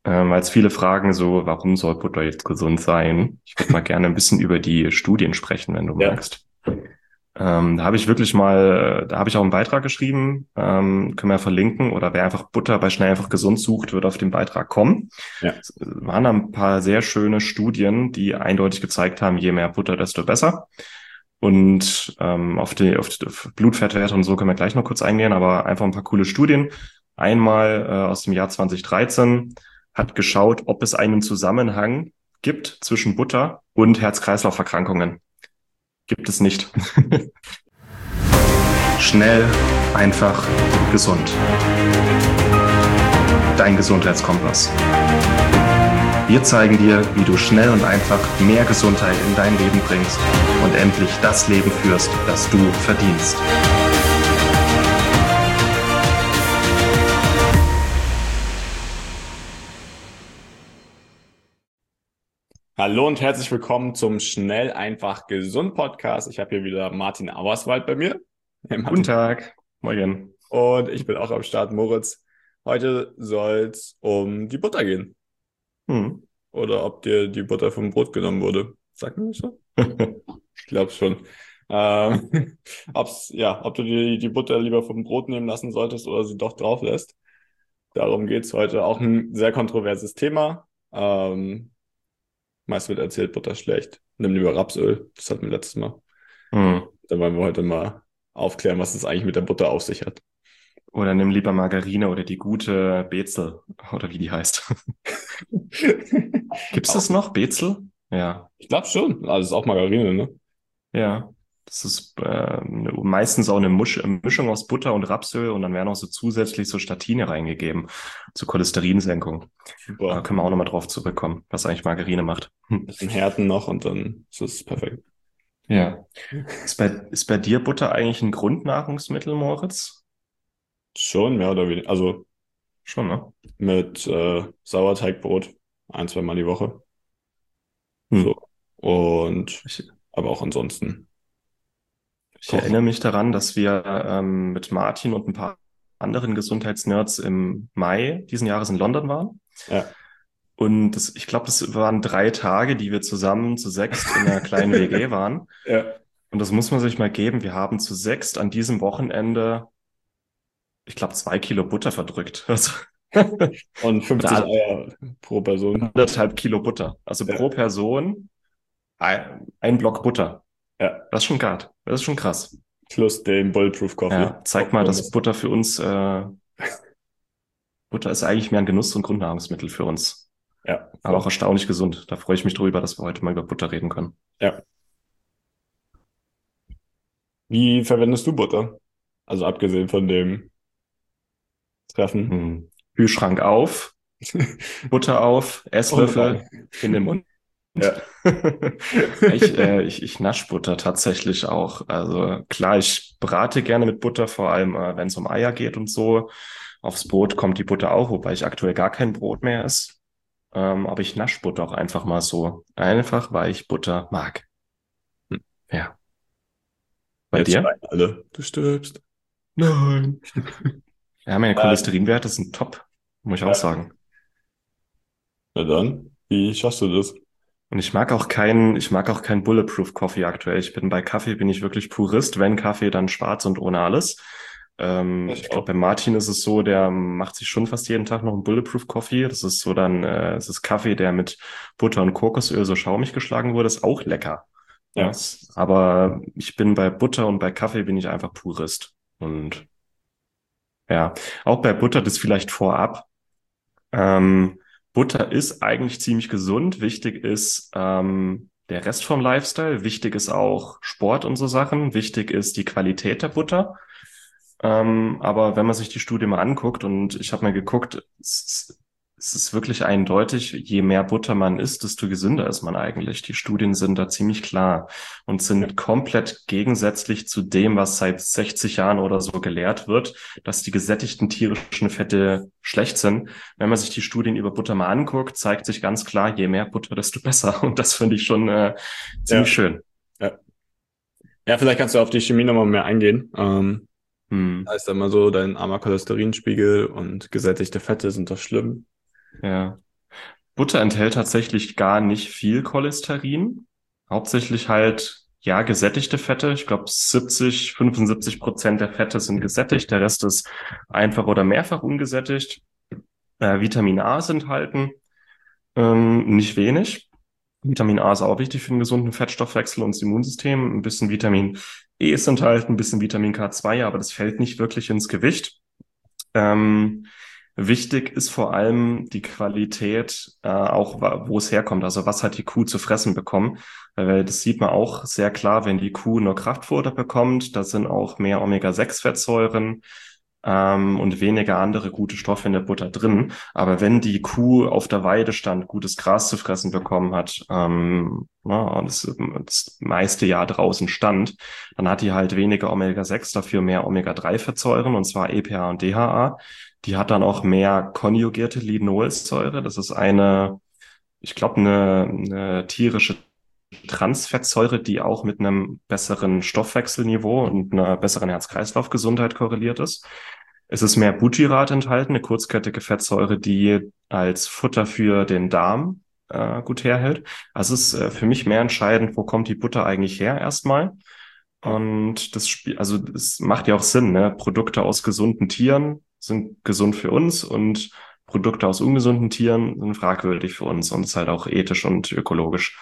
Weil es viele fragen so, warum soll Butter jetzt gesund sein? Ich würde mal gerne ein bisschen über die Studien sprechen, wenn du Ja, magst. Da habe ich wirklich mal, da habe ich auch einen Beitrag geschrieben, können wir verlinken, oder wer einfach Butter bei Schnell einfach gesund sucht, wird auf den Beitrag kommen. ja. Es waren ein paar sehr schöne Studien, die eindeutig gezeigt haben, je mehr Butter, desto besser. Und auf die Blutfettwerte und so können wir gleich noch kurz eingehen, aber einfach ein paar coole Studien. Einmal aus dem Jahr 2013 hat geschaut, ob es einen Zusammenhang gibt zwischen Butter und Herz-Kreislauf-Erkrankungen. Gibt es nicht. Schnell, einfach, gesund. Dein Gesundheitskompass. Wir zeigen dir, wie du schnell und einfach mehr Gesundheit in dein Leben bringst und endlich das Leben führst, das du verdienst. Hallo und herzlich willkommen zum Schnell, einfach, gesund Podcast. Ich habe hier wieder Martin Auerswald bei mir. Hey Guten Martin. Tag. Morgen. Und ich bin auch am Start, Moritz. Heute soll es um die Butter gehen. Hm. Oder ob dir die Butter vom Brot genommen wurde. Sagt man das so? Ich glaube schon. Ob du dir die Butter lieber vom Brot nehmen lassen solltest oder sie doch drauf lässt. Darum geht es heute. Auch ein sehr kontroverses Thema. Meist wird erzählt, Butter ist schlecht. Nimm lieber Rapsöl. Das hatten wir letztes Mal. Hm. Da wollen wir heute mal aufklären, was es eigentlich mit der Butter auf sich hat. Oder nimm lieber Margarine oder die gute Bezel oder wie die heißt. Gibt's Auch, das noch? Bezel? Ja. ich glaube schon. Also es ist auch Margarine, ne? Ja. Das ist meistens auch eine Mischung aus Butter und Rapsöl und dann werden auch so zusätzlich so Statine reingegeben zur Cholesterinsenkung. Super. Können wir auch nochmal drauf zurückkommen, was eigentlich Margarine macht. Bisschen Härten noch und dann ist es perfekt. Ja. Ist bei dir Butter eigentlich ein Grundnahrungsmittel, Moritz? Schon, mehr oder weniger. Also Schon, ne? mit Sauerteigbrot ein, zwei Mal die Woche. Hm. So. Und Ich, aber auch ansonsten ich kochen. erinnere mich daran, dass wir mit Martin und ein paar anderen Gesundheitsnerds im Mai diesen Jahres in London waren. Ja. Und ich glaube, das waren 3 Tage, die wir zusammen zu sechst in einer kleinen WG waren. Ja. Und das muss man sich mal geben. Wir haben zu sechst an diesem Wochenende, ich glaube, 2 Kilo Butter verdrückt. Also, Und 50 oder Eier pro Person. 1,5 Kilo Butter. Also Ja. pro Person ein Block Butter. Ja. Das ist schon hart. Das ist schon krass. Plus den Bulletproof Coffee. Ja, zeigt mal, dass Butter für uns, Butter ist eigentlich mehr ein Genuss- und Grundnahrungsmittel für uns. Ja, Aber voll. auch erstaunlich gesund. Da freue ich mich drüber, dass wir heute mal über Butter reden können. Ja. Wie verwendest du Butter? Also abgesehen von dem Treffen. Kühlschrank auf, Butter auf, Und Esslöffel rein. in den Mund. Ja. Ich nasch Butter tatsächlich auch. Also klar, ich brate gerne mit Butter, vor allem wenn es um Eier geht und so. Aufs Brot kommt die Butter auch, wobei ich aktuell gar kein Brot mehr esse. Aber ich nasch Butter auch einfach mal so. Einfach, weil ich Butter mag. Hm. Ja. Bei Jetzt dir? schreien alle, du stirbst. Nein. Ja, meine Nein. Cholesterinwerte sind top, muss ich auch Ja. sagen. Na dann, wie schaffst du das? Und ich mag auch keinen Bulletproof Coffee aktuell. Bei Kaffee bin ich wirklich Purist. Wenn Kaffee, dann schwarz und ohne alles. Ich Ich glaube, bei auch. Martin ist es so, der macht sich schon fast jeden Tag noch einen Bulletproof Coffee. Das ist so dann, es ist Kaffee, der mit Butter und Kokosöl so schaumig geschlagen wurde. Ist auch lecker. Ja, Ja. aber ich bin bei Butter und bei Kaffee bin ich einfach Purist. Und ja, auch bei Butter das vielleicht vorab. Ähm, Butter ist eigentlich ziemlich gesund. Wichtig ist der Rest vom Lifestyle. Wichtig ist auch Sport und so Sachen. Wichtig ist die Qualität der Butter. Aber wenn man sich die Studie mal anguckt, und ich habe mal geguckt, es ist wirklich eindeutig, je mehr Butter man isst, desto gesünder ist man eigentlich. Die Studien sind da ziemlich klar und Ja. sind komplett gegensätzlich zu dem, was seit 60 Jahren oder so gelehrt wird, dass die gesättigten tierischen Fette schlecht sind. Wenn man sich die Studien über Butter mal anguckt, zeigt sich ganz klar, je mehr Butter, desto besser. Und das finde ich schon ziemlich Ja. schön. Ja. Ja, vielleicht kannst du auf die Chemie nochmal mehr eingehen. Hm, Heißt immer so, dein armer Cholesterinspiegel und gesättigte Fette sind doch schlimm. ja. Butter enthält tatsächlich gar nicht viel Cholesterin. Hauptsächlich halt, ja, gesättigte Fette. Ich glaube, 75% der Fette sind gesättigt. Der Rest ist einfach oder mehrfach ungesättigt. Vitamin A ist enthalten, nicht wenig. Vitamin A ist auch wichtig für den gesunden Fettstoffwechsel und das Immunsystem. Ein bisschen Vitamin E ist enthalten, ein bisschen Vitamin K2, aber das fällt nicht wirklich ins Gewicht. Ähm, Wichtig ist vor allem die Qualität, auch wo es herkommt. Also was hat die Kuh zu fressen bekommen? Weil das sieht man auch sehr klar, wenn die Kuh nur Kraftfutter bekommt. Da sind auch mehr Omega-6-Fettsäuren und weniger andere gute Stoffe in der Butter drin. Aber wenn die Kuh auf der Weide stand, gutes Gras zu fressen bekommen hat, und das meiste Jahr draußen stand, dann hat die halt weniger Omega-6, dafür mehr Omega-3-Fettsäuren, und zwar EPA und DHA. Die hat dann auch mehr konjugierte Linolsäure. Das ist ich glaube, eine tierische Transfettsäure, die auch mit einem besseren Stoffwechselniveau und einer besseren Herz-Kreislauf-Gesundheit korreliert ist. Es ist mehr Butyrat enthalten, eine kurzkettige Fettsäure, die als Futter für den Darm gut herhält. Also es ist für mich mehr entscheidend, wo kommt die Butter eigentlich her erstmal. Und also es macht ja auch Sinn, ne? Produkte aus gesunden Tieren sind gesund für uns und Produkte aus ungesunden Tieren sind fragwürdig für uns und ist halt auch ethisch und ökologisch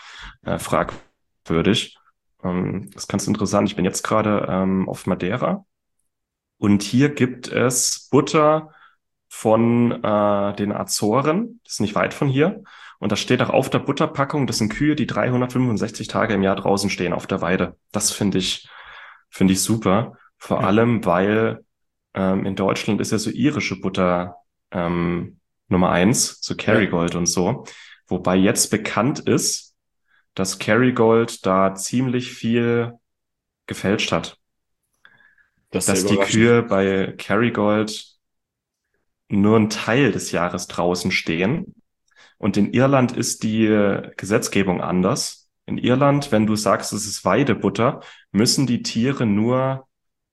fragwürdig. Das ist ganz interessant. Ich bin jetzt gerade auf Madeira und hier gibt es Butter von den Azoren. Das ist nicht weit von hier. Und da steht auch auf der Butterpackung, das sind Kühe, die 365 Tage im Jahr draußen stehen auf der Weide. Das finde ich super. Vor Ja. allem, weil in Deutschland ist ja so irische Butter Nummer eins, so Ja, Kerrygold und so. Wobei jetzt bekannt ist, dass Kerrygold da ziemlich viel gefälscht hat. das ist sehr Dass die überraschend. Kühe bei Kerrygold nur einen Teil des Jahres draußen stehen. Und in Irland ist die Gesetzgebung anders. In Irland, wenn du sagst, es ist Weidebutter, müssen die Tiere nur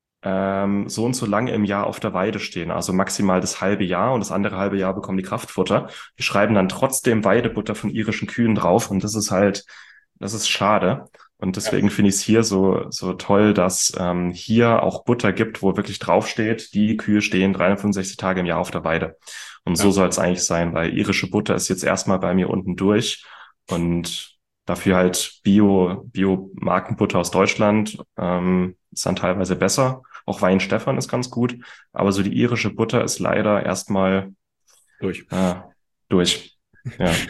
so und so lange im Jahr auf der Weide stehen, also maximal das halbe Jahr, und das andere halbe Jahr bekommen die Kraftfutter. Die schreiben dann trotzdem Weidebutter von irischen Kühen drauf, und das ist schade. Und Ja, deswegen finde ich es hier so toll, dass hier auch Butter gibt, wo wirklich draufsteht, die Kühe stehen 365 Tage im Jahr auf der Weide. Und so ja. soll es eigentlich sein, weil irische Butter ist jetzt erstmal bei mir unten durch und dafür halt Bio-Markenbutter aus Deutschland ist dann teilweise besser. Auch Weihenstephan ist ganz gut, aber so die irische Butter ist leider erstmal Durch. äh, durch. Ja.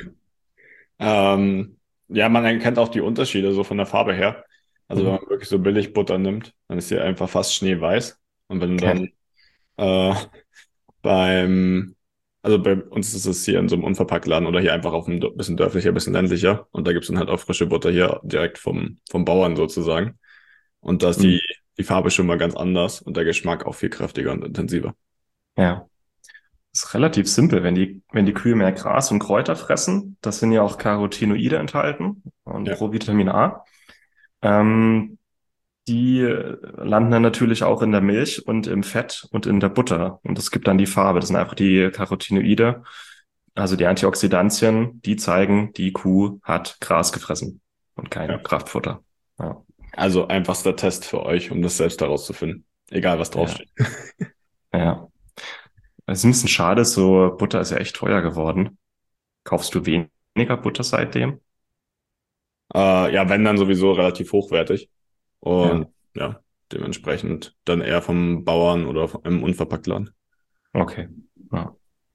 Ja, man erkennt auch die Unterschiede so von der Farbe her. Also wenn Mhm. man wirklich so billig Butter nimmt, dann ist sie einfach fast schneeweiß. Und wenn du Okay. dann äh, beim, also bei uns ist es hier in so einem Unverpacktladen oder hier einfach auf einem bisschen dörflicher, bisschen ländlicher. Und da gibt's dann halt auch frische Butter hier direkt vom Bauern sozusagen. Und da ist Mhm. die Farbe schon mal ganz anders und der Geschmack auch viel kräftiger und intensiver. Ja. Ist relativ simpel, wenn die Kühe mehr Gras und Kräuter fressen, das sind ja auch Carotinoide enthalten und Ja. Provitamin A. Ähm, Die landen dann natürlich auch in der Milch und im Fett und in der Butter. Und das gibt dann die Farbe. Das sind einfach die Carotinoide, also die Antioxidantien, die zeigen, die Kuh hat Gras gefressen und kein Ja. Kraftfutter. Ja, Also einfachster Test für euch, um das selbst herauszufinden. Egal, was ja, draufsteht. ja. Es ist ein bisschen schade, so Butter ist ja echt teuer geworden. Kaufst du weniger Butter seitdem? Ja, wenn dann sowieso relativ hochwertig. Ja, Und ja, dementsprechend dann eher vom Bauern oder im Unverpacktladen. okay. Ja.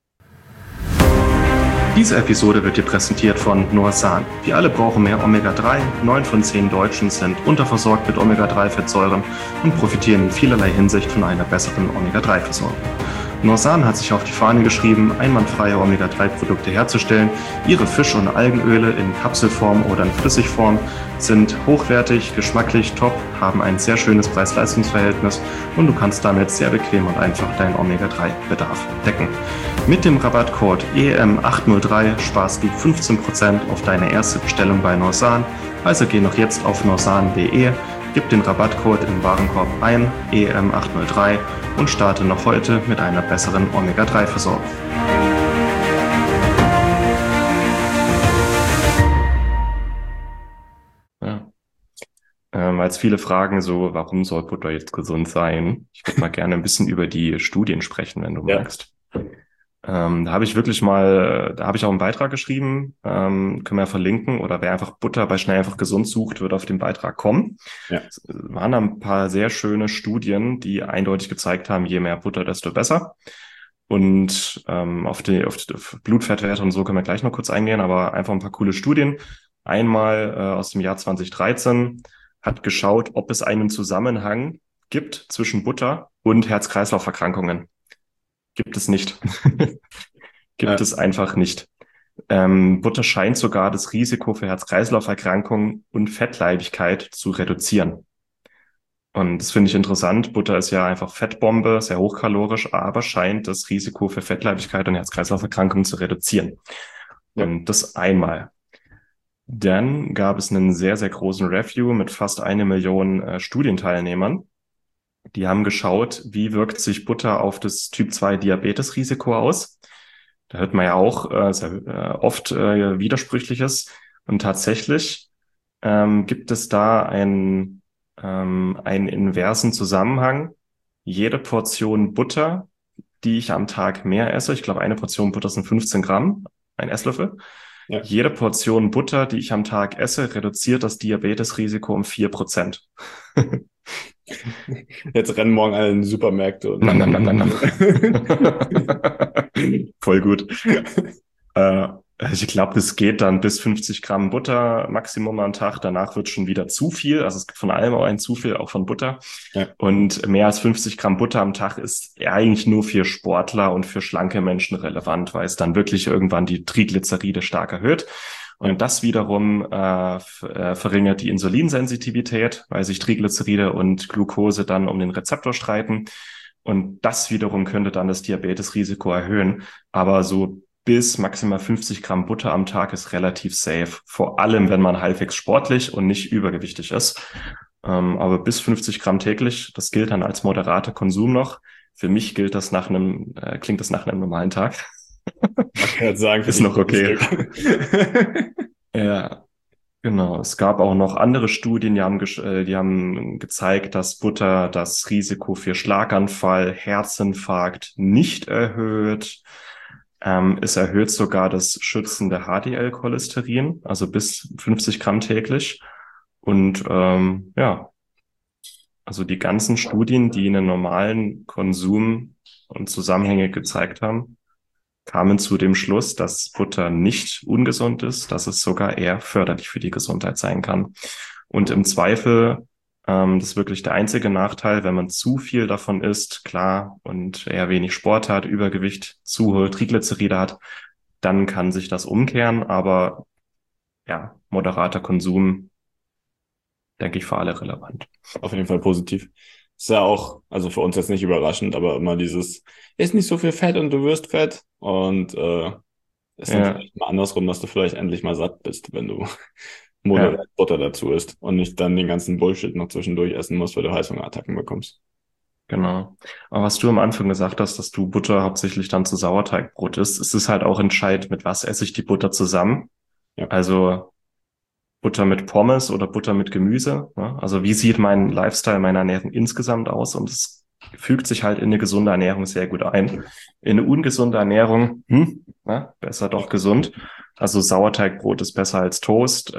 Diese Episode wird dir präsentiert von Noasan. Wir alle brauchen mehr Omega-3. 9 von 10 Deutschen sind unterversorgt mit Omega-3-Fettsäuren und profitieren in vielerlei Hinsicht von einer besseren Omega-3-Versorgung. Noasan hat sich auf die Fahne geschrieben, einwandfreie Omega-3-Produkte herzustellen. Ihre Fisch- und Algenöle in Kapselform oder in Flüssigform sind hochwertig, geschmacklich top, haben ein sehr schönes Preis-Leistungs-Verhältnis und du kannst damit sehr bequem und einfach deinen Omega-3-Bedarf decken. Mit dem Rabattcode EM803 sparst du 15% auf deine erste Bestellung bei Norsan. Also geh noch jetzt auf norsan.de, gib den Rabattcode im Warenkorb ein, EM803, und starte noch heute mit einer besseren Omega-3-Versorgung. jetzt viele fragen so, warum soll Butter jetzt gesund sein? Ich würde mal gerne ein bisschen über die Studien sprechen, wenn du Ja, magst. Da habe ich wirklich mal, da habe ich auch einen Beitrag geschrieben, können wir ja verlinken, oder wer einfach Butter bei Schnell einfach gesund sucht, wird auf den Beitrag kommen. ja, Es waren ein paar sehr schöne Studien, die eindeutig gezeigt haben, je mehr Butter, desto besser. Und auf Blutfettwerte und so können wir gleich noch kurz eingehen, aber einfach ein paar coole Studien. Einmal aus dem Jahr 2013 hat geschaut, ob es einen Zusammenhang gibt zwischen Butter und Herz-Kreislauf-Erkrankungen. Gibt es nicht. Gibt ja, es einfach nicht. Butter scheint sogar das Risiko für Herz-Kreislauf-Erkrankungen und Fettleibigkeit zu reduzieren. Und das finde ich interessant. Butter ist ja einfach Fettbombe, sehr hochkalorisch, aber scheint das Risiko für Fettleibigkeit und Herz-Kreislauf-Erkrankungen zu reduzieren. ja. Und das einmal. Dann gab es einen sehr, sehr großen Review mit fast 1 Million Studienteilnehmern. Die haben geschaut, wie wirkt sich Butter auf das Typ-2-Diabetes-Risiko aus. Da hört man ja auch sehr oft Widersprüchliches. Und tatsächlich gibt es da einen inversen Zusammenhang. Jede Portion Butter, die ich am Tag mehr esse, ich glaube, eine Portion Butter sind 15 Gramm, ein Esslöffel. Ja. Jede Portion Butter, die ich am Tag esse, reduziert das Diabetesrisiko um 4%. Jetzt rennen morgen alle in die Supermärkte und Nam, nam, nam, nam, nam. Voll gut. Also ich glaube, das geht dann bis 50 Gramm Butter Maximum am Tag. Danach wird schon wieder zu viel. Also es gibt von allem auch ein zu viel, auch von Butter. Ja, Und mehr als 50 Gramm Butter am Tag ist eigentlich nur für Sportler und für schlanke Menschen relevant, weil es dann wirklich irgendwann die Triglyceride stark erhöht. ja, Und das wiederum verringert die Insulinsensitivität, weil sich Triglyceride und Glucose dann um den Rezeptor streiten. Und das wiederum könnte dann das Diabetesrisiko erhöhen. Aber so bis maximal 50 Gramm Butter am Tag ist relativ safe. Vor allem, wenn man halbwegs sportlich und nicht übergewichtig ist. Aber bis 50 Gramm täglich, das gilt dann als moderater Konsum noch. Für mich gilt das klingt das nach einem normalen Tag. man kann jetzt sagen, für Ist dich noch ist ein okay. Stück. Ja, genau. Es gab auch noch andere Studien, die haben gezeigt, dass Butter das Risiko für Schlaganfall, Herzinfarkt nicht erhöht. Es erhöht sogar das schützende HDL-Cholesterin, also bis 50 Gramm täglich. Und ja, also die ganzen Studien, die einen normalen Konsum und Zusammenhänge gezeigt haben, kamen zu dem Schluss, dass Butter nicht ungesund ist, dass es sogar eher förderlich für die Gesundheit sein kann. Und im Zweifel, das ist wirklich der einzige Nachteil, wenn man zu viel davon isst, klar, und eher wenig Sport hat, Übergewicht, zu hohe Triglyceride hat, dann kann sich das umkehren. Aber ja, moderater Konsum, denke ich, für alle relevant. Auf jeden Fall positiv. Ist ja auch, also für uns jetzt nicht überraschend, aber immer dieses, ist nicht so viel Fett und du wirst fett. Und ist dann Ja, vielleicht mal andersrum, dass du vielleicht endlich mal satt bist, wenn du ja. moderat Butter dazu isst und nicht dann den ganzen Bullshit noch zwischendurch essen musst, weil du Heißhungerattacken bekommst. Genau. Aber was du am Anfang gesagt hast, dass du Butter hauptsächlich dann zu Sauerteigbrot isst, ist es halt auch entscheidend, mit was esse ich die Butter zusammen. Ja, Also Butter mit Pommes oder Butter mit Gemüse. Ne? Also wie sieht mein Lifestyle, meine Ernährung insgesamt aus? Und es fügt sich halt in eine gesunde Ernährung sehr gut ein. In eine ungesunde Ernährung, besser doch ja, gesund. Also Sauerteigbrot ist besser als Toast,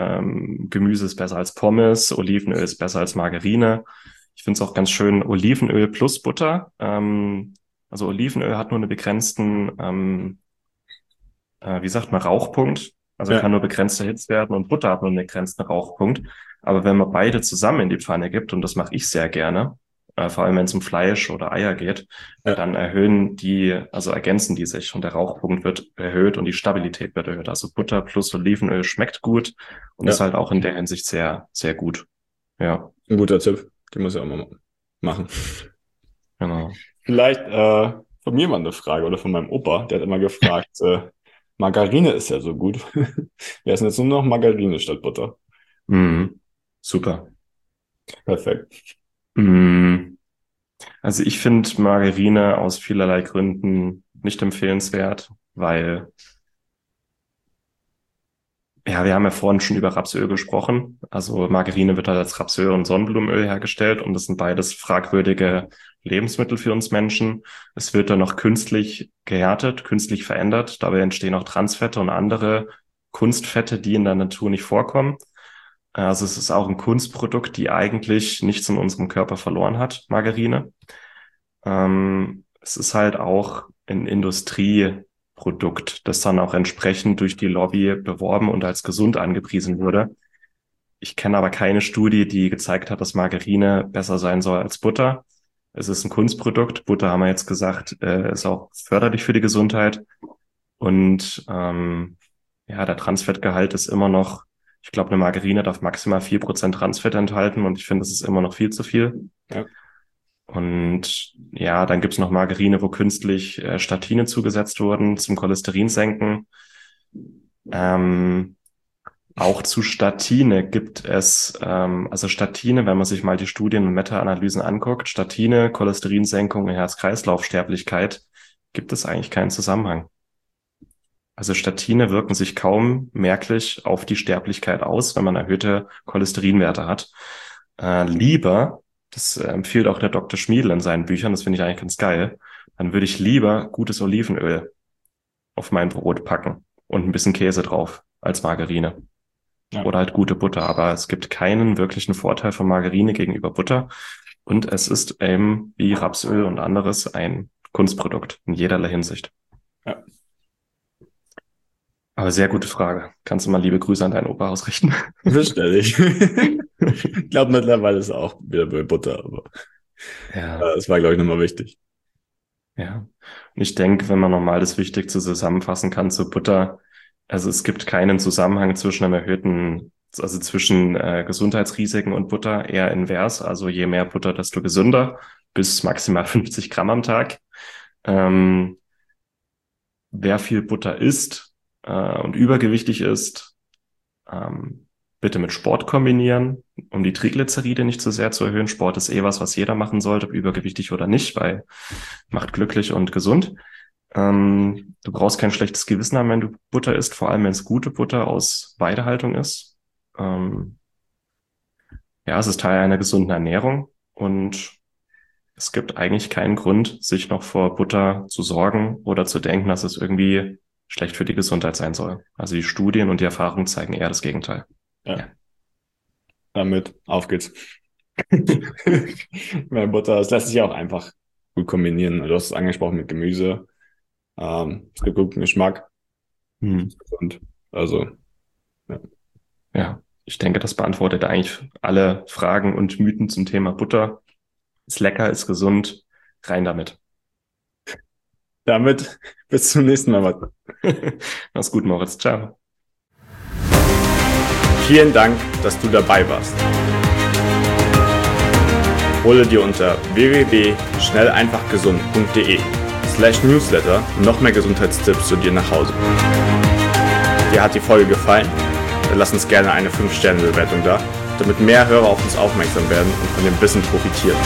Gemüse ist besser als Pommes, Olivenöl ist besser als Margarine. Ich finde es auch ganz schön, Olivenöl plus Butter. Also Olivenöl hat nur einen begrenzten, wie sagt man, Rauchpunkt. Also kann ja, nur begrenzt erhitzt werden und Butter hat nur einen begrenzten Rauchpunkt. Aber wenn man beide zusammen in die Pfanne gibt, und das mache ich sehr gerne, vor allem wenn es um Fleisch oder Eier geht, ja, dann also ergänzen die sich und der Rauchpunkt wird erhöht und die Stabilität wird erhöht. Also Butter plus Olivenöl schmeckt gut und ist ja. halt auch in der Hinsicht sehr, sehr gut. Ja, Ein guter Tipp. Den muss ich auch mal machen. genau. Vielleicht von mir mal eine Frage oder von meinem Opa, der hat immer gefragt, Margarine ist ja so gut. Wir essen jetzt nur noch Margarine statt Butter. Mhm. Super. Perfekt. Mhm. Also ich finde Margarine aus vielerlei Gründen nicht empfehlenswert, weil Ja, wir haben ja vorhin schon über Rapsöl gesprochen. Also Margarine wird halt als Rapsöl und Sonnenblumenöl hergestellt und das sind beides fragwürdige Lebensmittel für uns Menschen. Es wird dann noch künstlich gehärtet, künstlich verändert. Dabei entstehen auch Transfette und andere Kunstfette, die in der Natur nicht vorkommen. Also es ist auch ein Kunstprodukt, die eigentlich nichts in unserem Körper verloren hat, Margarine. Es ist halt auch ein Industrieprodukt, das dann auch entsprechend durch die Lobby beworben und als gesund angepriesen wurde. Ich kenne aber keine Studie, die gezeigt hat, dass Margarine besser sein soll als Butter. Es ist ein Kunstprodukt. Butter, haben wir jetzt gesagt, ist auch förderlich für die Gesundheit. Und ja, der Transfettgehalt ist immer noch, ich glaube, eine Margarine darf maximal 4% Transfett enthalten und ich finde, das ist immer noch viel zu viel. Ja. Und ja, dann gibt's noch Margarine, wo künstlich Statine zugesetzt wurden zum Cholesterin senken. Auch zu Statine gibt es, also Statine, wenn man sich mal die Studien und Meta-Analysen anguckt, Statine, Cholesterinsenkung und Herz-Kreislauf-Sterblichkeit, gibt es eigentlich keinen Zusammenhang. Also Statine wirken sich kaum merklich auf die Sterblichkeit aus, wenn man erhöhte Cholesterinwerte hat. Lieber, das empfiehlt auch der Dr. Schmiedl in seinen Büchern, das finde ich eigentlich ganz geil, dann würde ich lieber gutes Olivenöl auf mein Brot packen und ein bisschen Käse drauf als Margarine. Ja. Oder halt gute Butter. Aber es gibt keinen wirklichen Vorteil von Margarine gegenüber Butter. Und es ist eben wie Rapsöl und anderes ein Kunstprodukt in jederlei Hinsicht. Ja. Aber sehr gute Frage. Kannst du mal liebe Grüße an deinen Opa ausrichten? Das stelle ich. Ich glaube, mittlerweile ist auch wieder bei Butter, aber Ja, das war, glaube ich, nochmal wichtig. ja. Und ich denke, wenn man nochmal das Wichtigste zusammenfassen kann zu Butter, also es gibt keinen Zusammenhang zwischen einem erhöhten, also zwischen Gesundheitsrisiken und Butter, eher invers. Also je mehr Butter, desto gesünder, bis maximal 50 Gramm am Tag. Wer viel Butter isst und übergewichtig ist, bitte mit Sport kombinieren, um die Triglyceride nicht zu sehr zu erhöhen. Sport ist was jeder machen sollte, ob übergewichtig oder nicht, weil macht glücklich und gesund. Du brauchst kein schlechtes Gewissen haben, wenn du Butter isst, vor allem wenn es gute Butter aus Weidehaltung ist. Ja, es ist Teil einer gesunden Ernährung und es gibt eigentlich keinen Grund, sich noch vor Butter zu sorgen oder zu denken, dass es irgendwie schlecht für die Gesundheit sein soll. Also die Studien und die Erfahrungen zeigen eher das Gegenteil. Ja. Damit, auf geht's. Mehr Butter, das lässt sich auch einfach gut kombinieren. Du hast es angesprochen mit Gemüse. Es gibt guten Geschmack. Und also, ja. Ja, ich denke, das beantwortet eigentlich alle Fragen und Mythen zum Thema Butter. Ist lecker, ist gesund, rein damit. Damit bis zum nächsten Mal. Mach's gut, Moritz. Ciao. Vielen Dank, dass du dabei warst. Hole dir unter www.schnelleinfachgesund.de/Newsletter noch mehr Gesundheitstipps zu dir nach Hause. Dir hat die Folge gefallen? Dann lass uns gerne eine 5-Sterne-Bewertung da, damit mehr Hörer auf uns aufmerksam werden und von dem Wissen profitieren.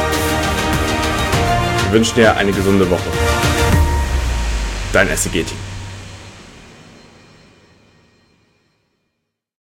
Wir wünschen dir eine gesunde Woche. Dein SEG-Team.